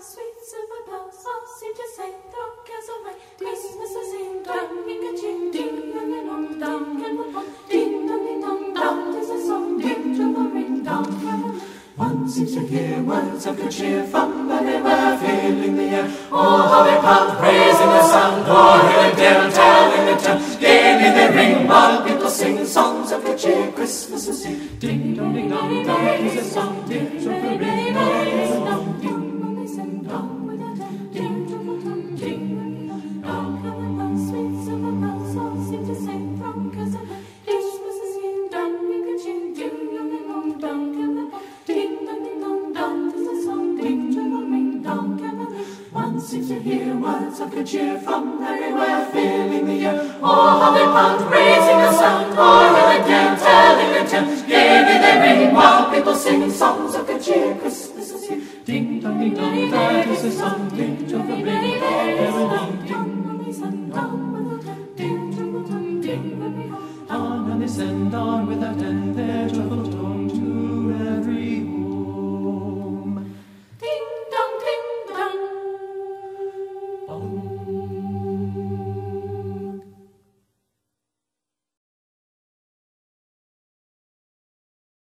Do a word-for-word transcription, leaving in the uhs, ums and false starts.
sweet silver bells all seem to say, throw cares away. Christmas is in, dong, ding, a ching, ding, dong, ding, dong, dong, and one, one, ding, dong, ding, dong, dong. There's a song, ding, trouble, ring, dong, carol. One seems to hear words of good cheer from everywhere, filling the air. Oh, how they pound, praising the sun, o'er hill and dale, telling the tale. Gaily they ring, while people sing songs of good cheer. Christmas is here. Ding dong, ding dong, dong, is a song, ding trouble, ring, dong, is a dong, ding, dong, they sing dong with a dong, ding trouble, dong, ding dong, dong. Coming on, sweet silver bells all seem to sing from cousin. Christmas is here, dong, ding, a ching, ding, dong, ding, dong, dong, coming on. Ding dong ding dong dong, there's a song, ding trouble ring, dong caroling. One seems to hear words of good cheer from everywhere, filling the air. Oh, how they pound, raising the sound, o'er hill and dale, telling the tale. Gaily they ring, while people sing songs of good cheer. Christmas is here. Ding dong ding dong, that is a song, ding trouble ring, dong caroling. Ding dong, ding dong, ding trouble dong, ding, dong, ding, dong, ding, dong, ding, dong,